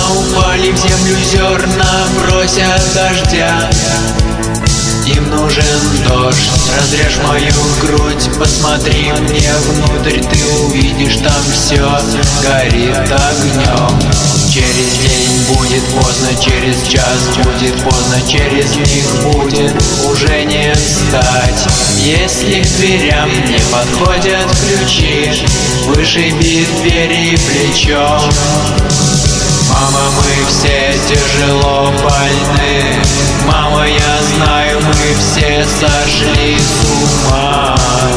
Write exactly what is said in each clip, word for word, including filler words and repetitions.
упали в землю зерна, просят дождя. Им нужен дождь, разрежь мою грудь, посмотри мне внутрь, ты увидишь, там все горит огнем. Через день будет поздно, через час будет поздно, через миг будет уже не встать. Если к дверям не подходят ключи, вышиби двери плечом. Мама, мы все тяжело больны. Мама, я знаю, мы все сошли с ума.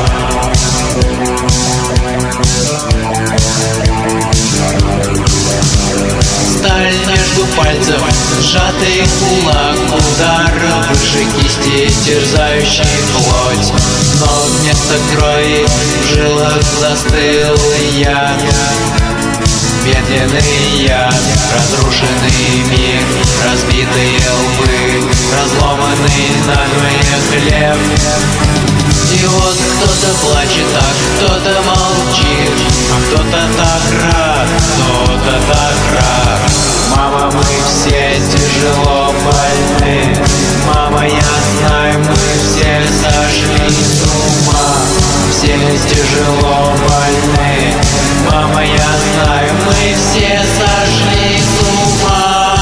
Сталь между пальцев, сжатый кулак, удар выше кисти, терзающий плоть. Но вместо крови в жилах застыл я. Медленный яд, разрушенный мир, разбитые лбы, разломанный надвое хлеб. И вот кто-то плачет, а кто-то молчит, а кто-то так рад, кто-то так рад. Мама, мы все тяжело больны. Мама, я знаю, мы все сошли с ума. Все тяжело больны. Мама, я знаю, мы все сошли с ума.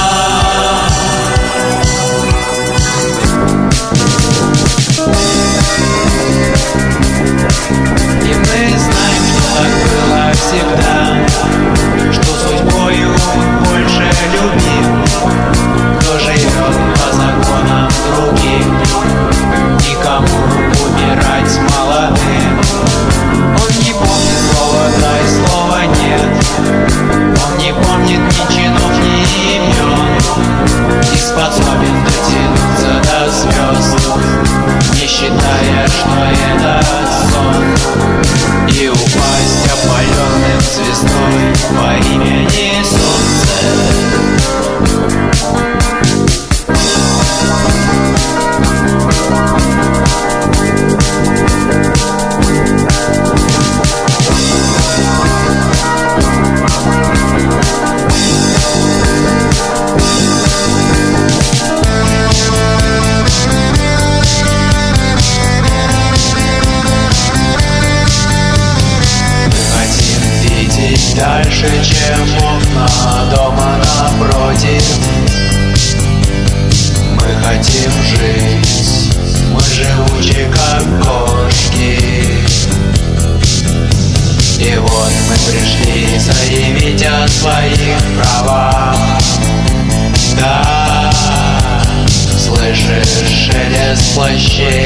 И мы знаем, что так было всегда, что судьбою больше любим. Кто живет по законам другим, никому умирать молодым. Он не помнит слова «да» и слова «нет». Он не помнит ни чинов, ни имен. Не способен дотянуться до звезд, не считая, что это сон. И упасть опаленным звездой по имени Солнце. Дальше, чем окна дома напротив. Мы хотим жить, мы живучи, как кошки. И вот мы пришли заявить о своих правах. Да, слышишь шелест плащей